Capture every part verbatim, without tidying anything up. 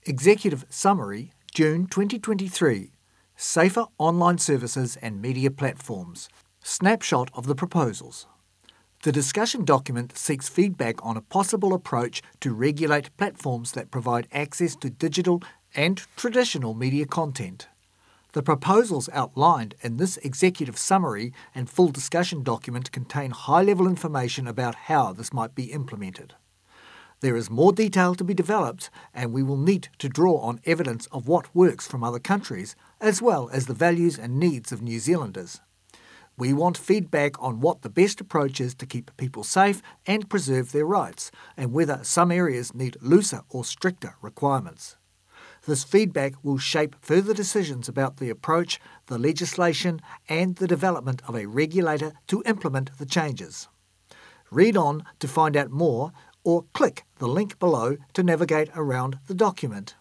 Executive Summary, June twenty twenty-three. Safer Online Services and Media Platforms. Snapshot of the proposals. The discussion document seeks feedback on a possible approach to regulate platforms that provide access to digital and traditional media content. The proposals outlined in this executive summary and full discussion document contain high-level information about how this might be implemented. There is more detail to be developed, and we will need to draw on evidence of what works from other countries, as well as the values and needs of New Zealanders. We want feedback on what the best approach is to keep people safe and preserve their rights, and whether some areas need looser or stricter requirements. This feedback will shape further decisions about the approach, the legislation, and the development of a regulator to implement the changes. Read on to find out more, or click the link below to navigate around the document.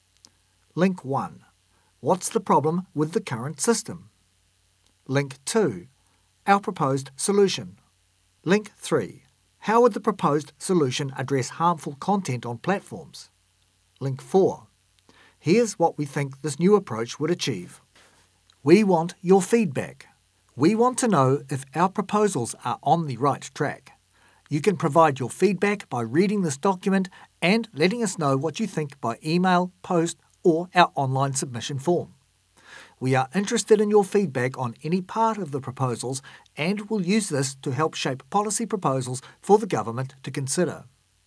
Link one. What's the problem with the current system? Link two. Our proposed solution. Link three. How would the proposed solution address harmful content on platforms? Link four. Here's what we think this new approach would achieve. We want your feedback. We want to know if our proposals are on the right track. You can provide your feedback by reading this document and letting us know what you think by email, post, or our online submission form. We are interested in your feedback on any part of the proposals and will use this to help shape policy proposals for the government to consider.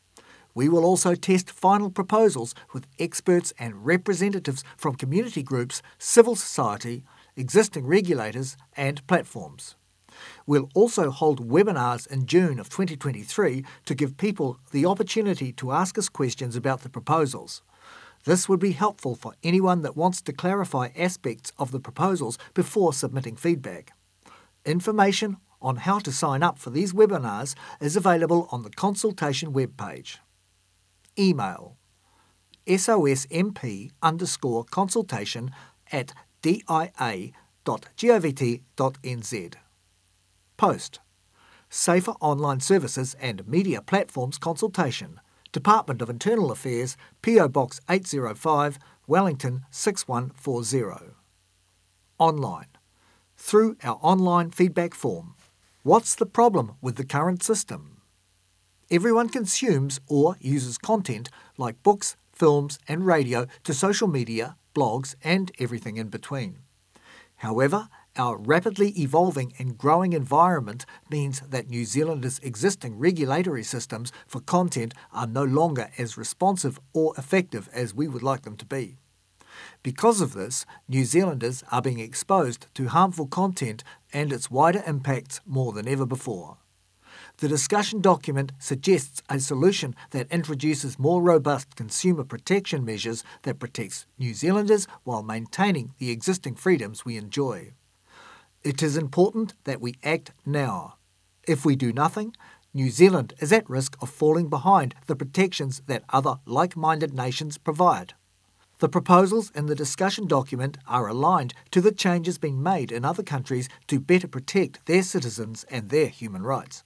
We will also test final proposals with experts and representatives from community groups, civil society, existing regulators and platforms. We'll also hold webinars in June of twenty twenty-three to give people the opportunity to ask us questions about the proposals. This would be helpful for anyone that wants to clarify aspects of the proposals before submitting feedback. Information on how to sign up for these webinars is available on the consultation webpage. Email sosmp underscore consultation at dia dot govt dot nz. Post. Safer Online Services and Media Platforms Consultation. Department of Internal Affairs, P O Box eight oh five, Wellington six one four zero. Online. Through our online feedback form. What's the problem with the current system? Everyone consumes or uses content like books, films and radio to social media, blogs and everything in between. However, our rapidly evolving and growing environment means that New Zealand's existing regulatory systems for content are no longer as responsive or effective as we would like them to be. Because of this, New Zealanders are being exposed to harmful content and its wider impacts more than ever before. The discussion document suggests a solution that introduces more robust consumer protection measures that protects New Zealanders while maintaining the existing freedoms we enjoy. It is important that we act now. If we do nothing, New Zealand is at risk of falling behind the protections that other like-minded nations provide. The proposals in the discussion document are aligned to the changes being made in other countries to better protect their citizens and their human rights.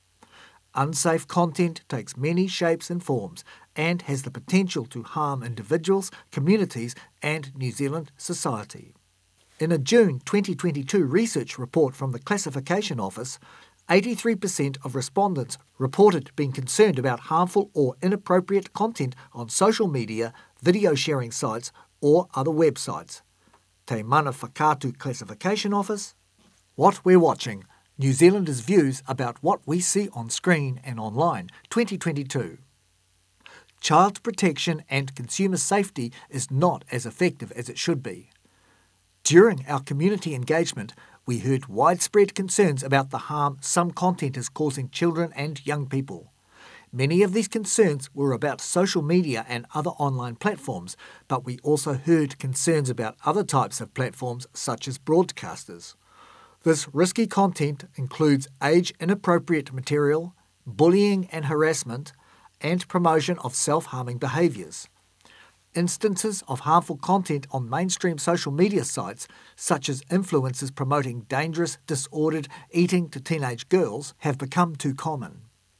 Unsafe content takes many shapes and forms and has the potential to harm individuals, communities and New Zealand society. In a June twenty twenty-two research report from the Classification Office, eighty-three percent of respondents reported being concerned about harmful or inappropriate content on social media, video sharing sites or other websites. Te Mana Whakaatu Classification Office. What we're watching. New Zealanders' views about what we see on screen and online, twenty twenty-two. Child protection and consumer safety is not as effective as it should be. During our community engagement, we heard widespread concerns about the harm some content is causing children and young people. Many of these concerns were about social media and other online platforms, but we also heard concerns about other types of platforms such as broadcasters. This risky content includes age-inappropriate material, bullying and harassment, and promotion of self-harming behaviours. Instances of harmful content on mainstream social media sites, such as influencers promoting dangerous, disordered eating to teenage girls, have become too common.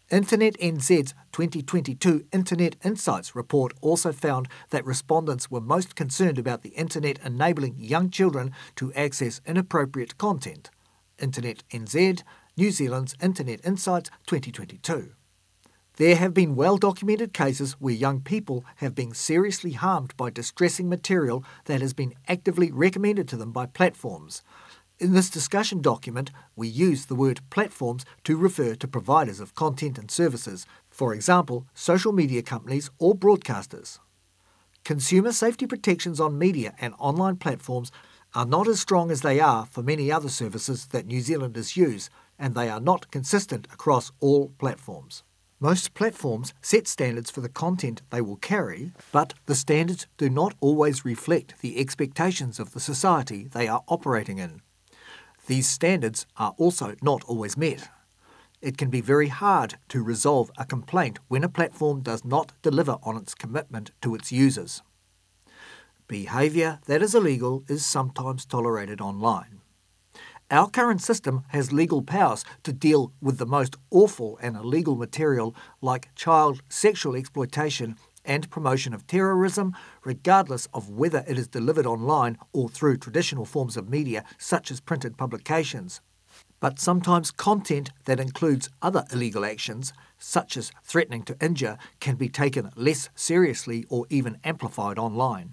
Internet N Z's twenty twenty-two Internet Insights report also found that respondents were most concerned about the internet enabling young children to access inappropriate content. Internet N Z, New Zealand's Internet Insights twenty twenty-two. There have been well-documented cases where young people have been seriously harmed by distressing material that has been actively recommended to them by platforms. In this discussion document, we use the word platforms to refer to providers of content and services, for example, social media companies or broadcasters. Consumer safety protections on media and online platforms are not as strong as they are for many other services that New Zealanders use, and they are not consistent across all platforms. Most platforms set standards for the content they will carry, but the standards do not always reflect the expectations of the society they are operating in. These standards are also not always met. It can be very hard to resolve a complaint when a platform does not deliver on its commitment to its users. Behaviour that is illegal is sometimes tolerated online. Our current system has legal powers to deal with the most awful and illegal material like child sexual exploitation and promotion of terrorism, regardless of whether it is delivered online or through traditional forms of media such as printed publications. But sometimes content that includes other illegal actions, such as threatening to injure, can be taken less seriously or even amplified online.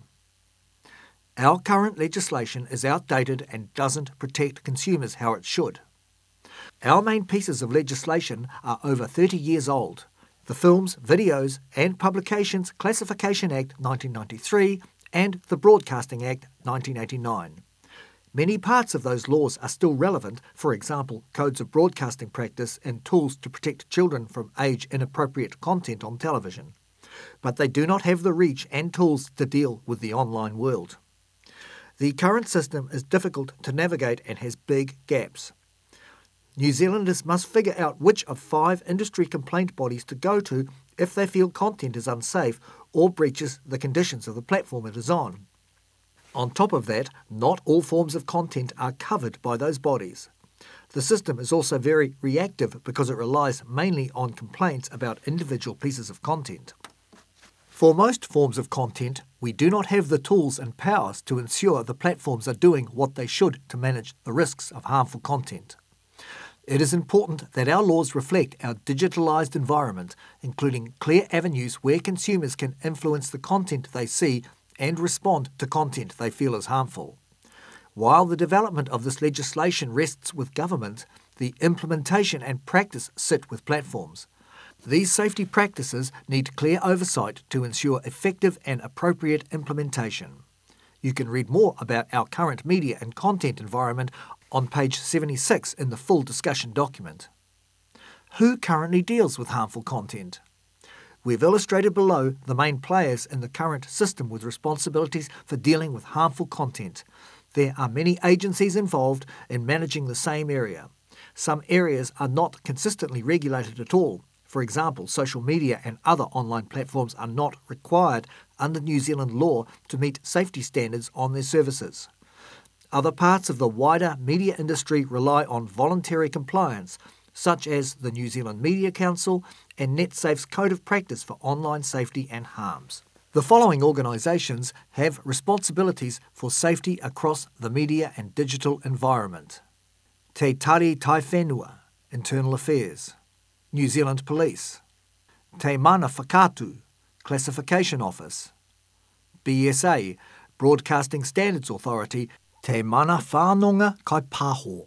Our current legislation is outdated and doesn't protect consumers how it should. Our main pieces of legislation are over thirty years old. The Films, Videos and Publications Classification Act nineteen ninety-three and the Broadcasting Act nineteen eighty-nine. Many parts of those laws are still relevant, for example, codes of broadcasting practice and tools to protect children from age-inappropriate content on television. But they do not have the reach and tools to deal with the online world. The current system is difficult to navigate and has big gaps. New Zealanders must figure out which of five industry complaint bodies to go to if they feel content is unsafe or breaches the conditions of the platform it is on. On top of that, not all forms of content are covered by those bodies. The system is also very reactive because it relies mainly on complaints about individual pieces of content. For most forms of content, we do not have the tools and powers to ensure the platforms are doing what they should to manage the risks of harmful content. It is important that our laws reflect our digitalised environment, including clear avenues where consumers can influence the content they see and respond to content they feel is harmful. While the development of this legislation rests with government, the implementation and practice sit with platforms. These safety practices need clear oversight to ensure effective and appropriate implementation. You can read more about our current media and content environment on page seventy-six in the full discussion document. Who currently deals with harmful content? We've illustrated below the main players in the current system with responsibilities for dealing with harmful content. There are many agencies involved in managing the same area. Some areas are not consistently regulated at all. For example, social media and other online platforms are not required under New Zealand law to meet safety standards on their services. Other parts of the wider media industry rely on voluntary compliance, such as the New Zealand Media Council and NetSafe's Code of Practice for Online Safety and Harms. The following organisations have responsibilities for safety across the media and digital environment. Te Tari Tai Whenua, Internal Affairs. New Zealand Police. Te Mana Whakatu, Classification Office. B S A, Broadcasting Standards Authority, Te Mana Whanonga Kaipaho.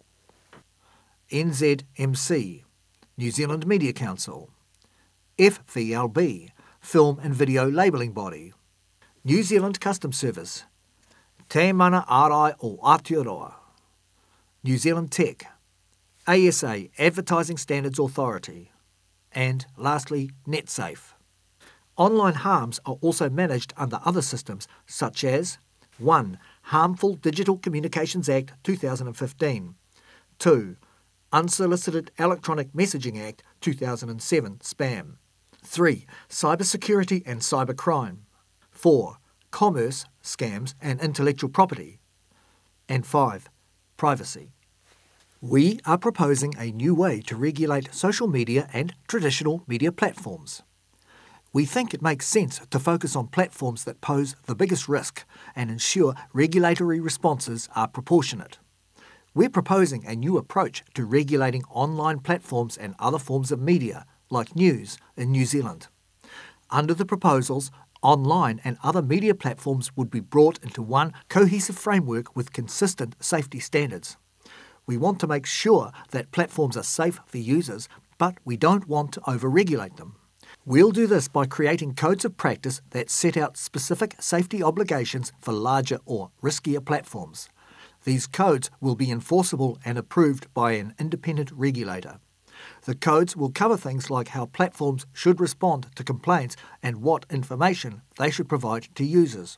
N Z M C, New Zealand Media Council. F V L B, Film and Video Labelling Body. New Zealand Customs Service. Te Mana Arai o Aotearoa. New Zealand Tech. A S A, Advertising Standards Authority. And lastly, NetSafe. Online harms are also managed under other systems such as one. Harmful Digital Communications Act two thousand fifteen. two. Unsolicited Electronic Messaging Act two thousand seven, Spam. three. Cybersecurity and Cybercrime. four. Commerce, Scams and Intellectual Property. And five. Privacy. We are proposing a new way to regulate social media and traditional media platforms. We think it makes sense to focus on platforms that pose the biggest risk and ensure regulatory responses are proportionate. We're proposing a new approach to regulating online platforms and other forms of media, like news, in New Zealand. Under the proposals, online and other media platforms would be brought into one cohesive framework with consistent safety standards. We want to make sure that platforms are safe for users, but we don't want to over-regulate them. We'll do this by creating codes of practice that set out specific safety obligations for larger or riskier platforms. These codes will be enforceable and approved by an independent regulator. The codes will cover things like how platforms should respond to complaints and what information they should provide to users.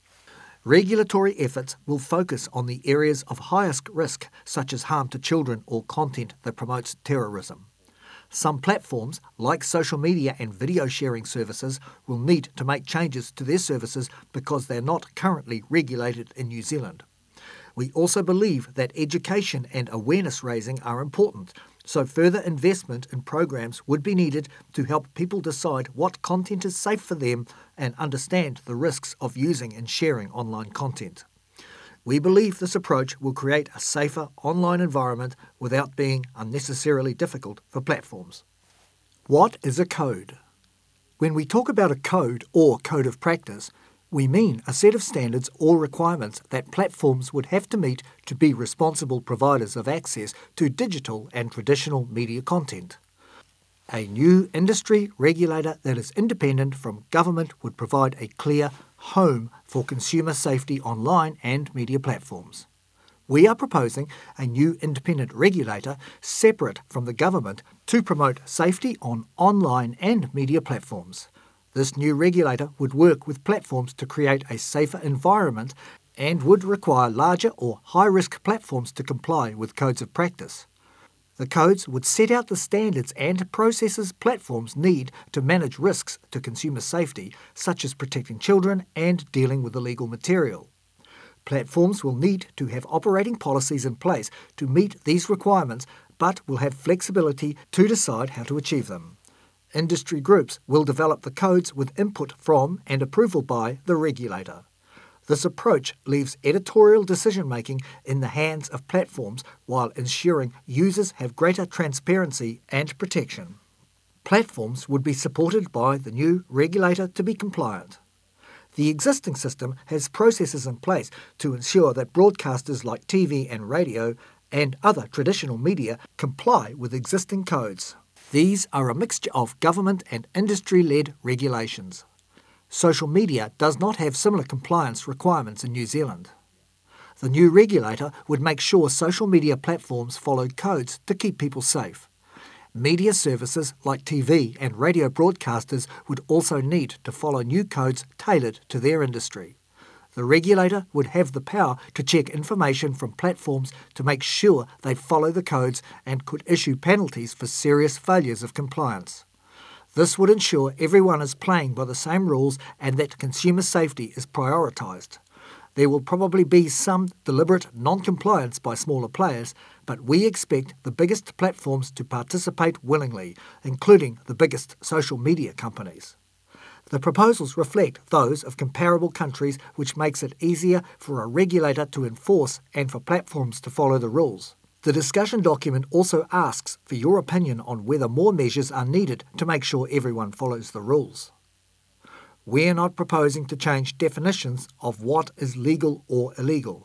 Regulatory efforts will focus on the areas of highest risk, such as harm to children or content that promotes terrorism. Some platforms, like social media and video sharing services, will need to make changes to their services because they're not currently regulated in New Zealand. We also believe that education and awareness raising are important, so further investment in programs would be needed to help people decide what content is safe for them and understand the risks of using and sharing online content. We believe this approach will create a safer online environment without being unnecessarily difficult for platforms. What is a code? When we talk about a code or code of practice, we mean a set of standards or requirements that platforms would have to meet to be responsible providers of access to digital and traditional media content. A new industry regulator that is independent from government would provide a clear home for consumer safety online and media platforms. We are proposing a new independent regulator separate from the government to promote safety on online and media platforms. This new regulator would work with platforms to create a safer environment and would require larger or high-risk platforms to comply with codes of practice. The codes would set out the standards and processes platforms need to manage risks to consumer safety, such as protecting children and dealing with illegal material. Platforms will need to have operating policies in place to meet these requirements, but will have flexibility to decide how to achieve them. Industry groups will develop the codes with input from and approval by the regulator. This approach leaves editorial decision-making in the hands of platforms while ensuring users have greater transparency and protection. Platforms would be supported by the new regulator to be compliant. The existing system has processes in place to ensure that broadcasters like T V and radio and other traditional media comply with existing codes. These are a mixture of government and industry-led regulations. Social media does not have similar compliance requirements in New Zealand. The new regulator would make sure social media platforms followed codes to keep people safe. Media services like T V and radio broadcasters would also need to follow new codes tailored to their industry. The regulator would have the power to check information from platforms to make sure they follow the codes and could issue penalties for serious failures of compliance. This would ensure everyone is playing by the same rules and that consumer safety is prioritised. There will probably be some deliberate non-compliance by smaller players, but we expect the biggest platforms to participate willingly, including the biggest social media companies. The proposals reflect those of comparable countries, which makes it easier for a regulator to enforce and for platforms to follow the rules. The discussion document also asks for your opinion on whether more measures are needed to make sure everyone follows the rules. We're not proposing to change definitions of what is legal or illegal.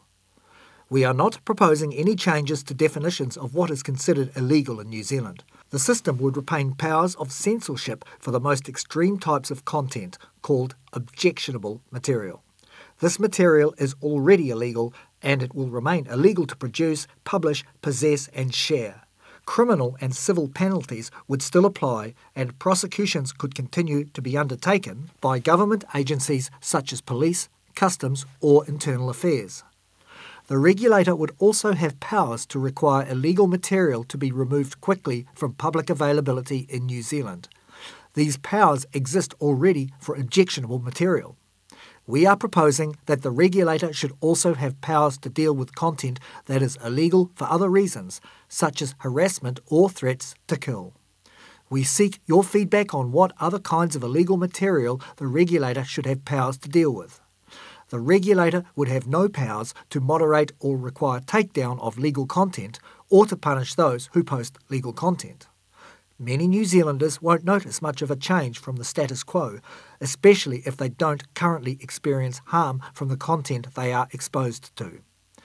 We are not proposing any changes to definitions of what is considered illegal in New Zealand. The system would retain powers of censorship for the most extreme types of content, called objectionable material. This material is already illegal, and it will remain illegal to produce, publish, possess and share. Criminal and civil penalties would still apply, and prosecutions could continue to be undertaken by government agencies such as police, customs or internal affairs. The regulator would also have powers to require illegal material to be removed quickly from public availability in New Zealand. These powers exist already for objectionable material. We are proposing that the regulator should also have powers to deal with content that is illegal for other reasons, such as harassment or threats to kill. We seek your feedback on what other kinds of illegal material the regulator should have powers to deal with. The regulator would have no powers to moderate or require takedown of legal content or to punish those who post legal content. Many New Zealanders won't notice much of a change from the status quo, especially if they don't currently experience harm from the content they are exposed to.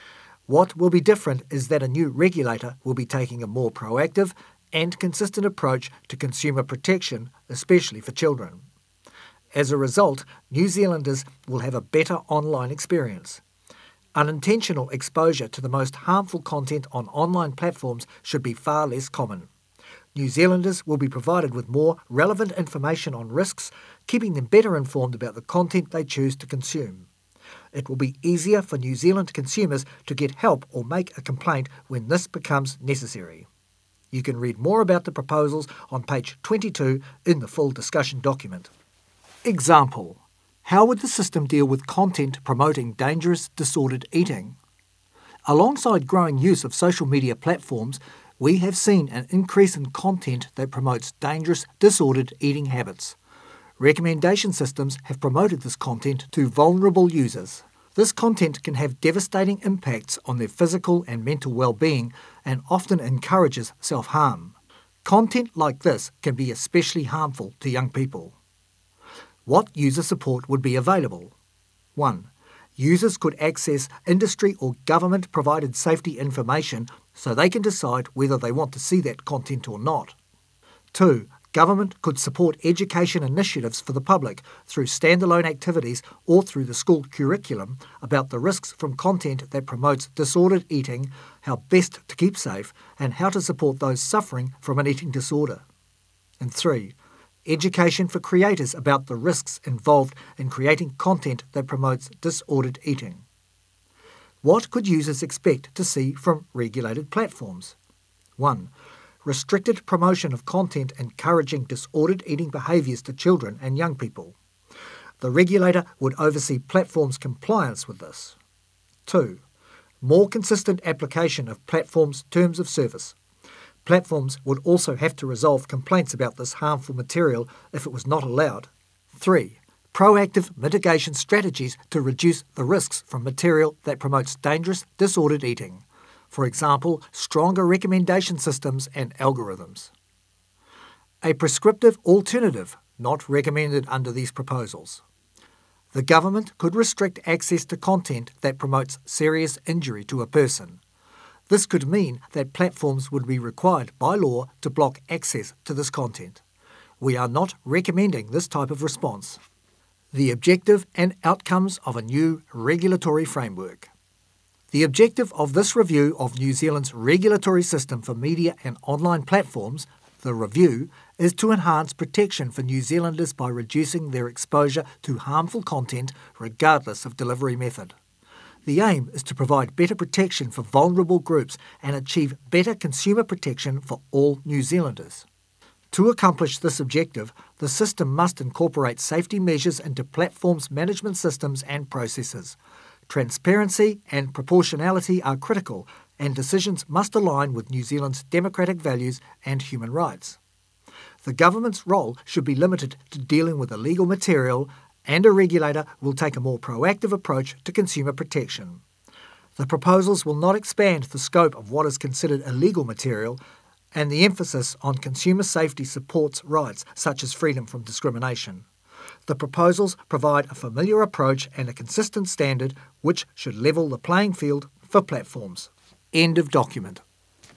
What will be different is that a new regulator will be taking a more proactive and consistent approach to consumer protection, especially for children. As a result, New Zealanders will have a better online experience. Unintentional exposure to the most harmful content on online platforms should be far less common. New Zealanders will be provided with more relevant information on risks, keeping them better informed about the content they choose to consume. It will be easier for New Zealand consumers to get help or make a complaint when this becomes necessary. You can read more about the proposals on page twenty-two in the full discussion document. Example: how would the system deal with content promoting dangerous, disordered eating? Alongside growing use of social media platforms, we have seen an increase in content that promotes dangerous, disordered eating habits. Recommendation systems have promoted this content to vulnerable users. This content can have devastating impacts on their physical and mental well-being and often encourages self-harm. Content like this can be especially harmful to young people. What user support would be available? one. Users could access industry or government-provided safety information so they can decide whether they want to see that content or not. two. Government could support education initiatives for the public through standalone activities or through the school curriculum about the risks from content that promotes disordered eating, how best to keep safe, and how to support those suffering from an eating disorder. And three. Education for creators about the risks involved in creating content that promotes disordered eating. What could users expect to see from regulated platforms? one. Restricted promotion of content encouraging disordered eating behaviours to children and young people. The regulator would oversee platforms' compliance with this. two. More consistent application of platforms' terms of service. Platforms would also have to resolve complaints about this harmful material if it was not allowed. three. Proactive mitigation strategies to reduce the risks from material that promotes dangerous, disordered eating. For example, stronger recommendation systems and algorithms. A prescriptive alternative not recommended under these proposals. The government could restrict access to content that promotes serious injury to a person. This could mean that platforms would be required by law to block access to this content. We are not recommending this type of response. The objective and outcomes of a new regulatory framework. The objective of this review of New Zealand's regulatory system for media and online platforms, the review, is to enhance protection for New Zealanders by reducing their exposure to harmful content regardless of delivery method. The aim is to provide better protection for vulnerable groups and achieve better consumer protection for all New Zealanders. To accomplish this objective, the system must incorporate safety measures into platforms' management systems and processes. Transparency and proportionality are critical, and decisions must align with New Zealand's democratic values and human rights. The government's role should be limited to dealing with illegal material, and a regulator will take a more proactive approach to consumer protection. The proposals will not expand the scope of what is considered illegal material, and the emphasis on consumer safety supports rights such as freedom from discrimination. The proposals provide a familiar approach and a consistent standard which should level the playing field for platforms. End of document.